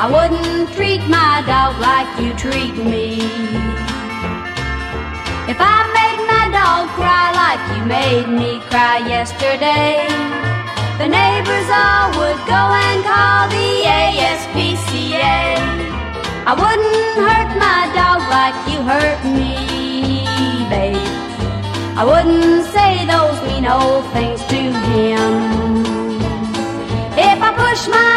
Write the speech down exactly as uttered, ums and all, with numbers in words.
I wouldn't treat my dog like you treat me. If I made my dog cry like you made me cry yesterday, the neighbors all would go and call the A S P C A. I wouldn't hurt my dog like you hurt me, babe. I wouldn't say those mean old things to him. If I push my